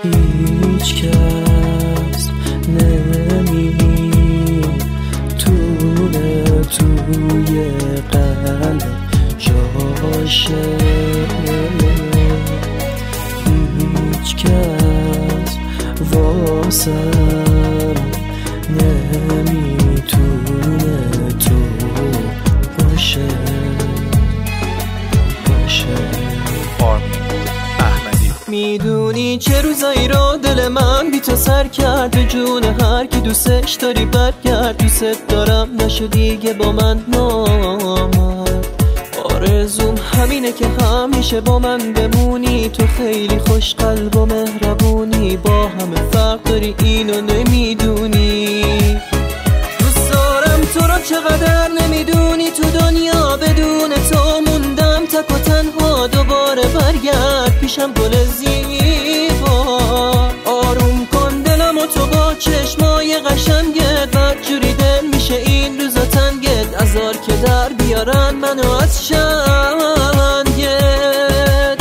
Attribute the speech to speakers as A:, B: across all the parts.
A: هیچ کس نمیتونه توی قلب جاشه، هیچ کس واسم نمیتونه تو باشه. میدونی چه روزایی رو دل من بی تو سر کرد، به جون هر کی دوستش داری برگرد. دوست دارم نشو دیگه با من نامرد، آرزوم همینه که همیشه با من بمونی. تو خیلی خوش قلب و مهربونی، با همه فرق داری اینو نمیدونی. دوست دارم تو رو چقدر نمیدونی، تو دنیا بدون تو موندم تک و تنها. دوباره برگرد پیشم گل زیبا، آروم کن دلم و تو با چشمای قشنگت. بدجوری دل میشه این روزا تنگت، عذار که در بیارن منو از شنگت.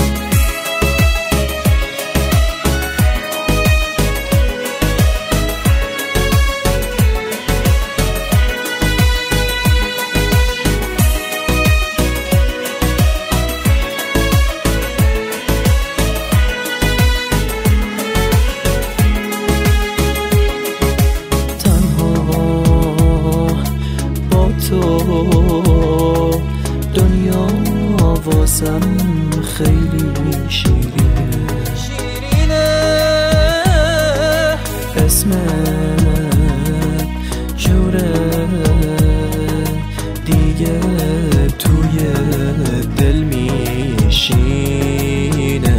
A: دنیا واسم خیلی شیرینه، اسمت جوره دیگه توی دل میشینه.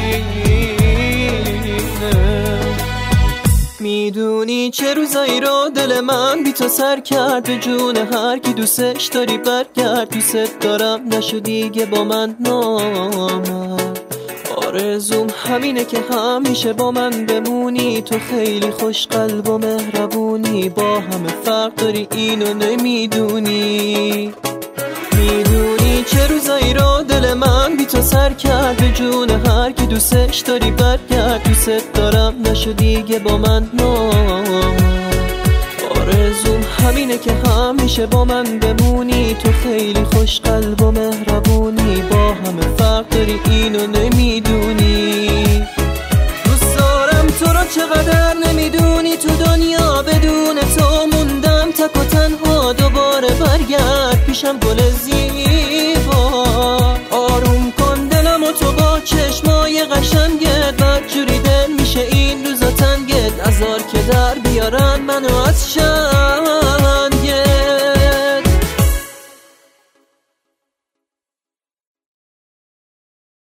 A: میدونی چه روزایی رو دل من بی تو سر کرد، به جون هر کی دوستش داری برگرد. دوست دارم نشو دیگه با من نامرد، آرزوم همینه که همیشه با من بمونی. تو خیلی خوش قلب و مهربونی، با همه فرق داری اینو نمیدونی. میدونی چه روزایی رو دل من بی تو سر کرد، به جون هر کی دوستش داری برگرد. دوست دارم نشو دیگه با من نامرد، آرزوم همینه که همیشه با من بمونی. تو خیلی خوش قلب و مهربونی، با همه فرق داری اینو نمیدونی. دوست دارم تو رو چقدر نمیدونی، تو دنیا بدون تو موندم تک و تنها. دوباره برگرد پیشم گل زیبا، آروم کن دلم و تو با چشمای قشنگت. بدجوری دل میشه این روزا تنگت، عذار که در بیارن منو از شر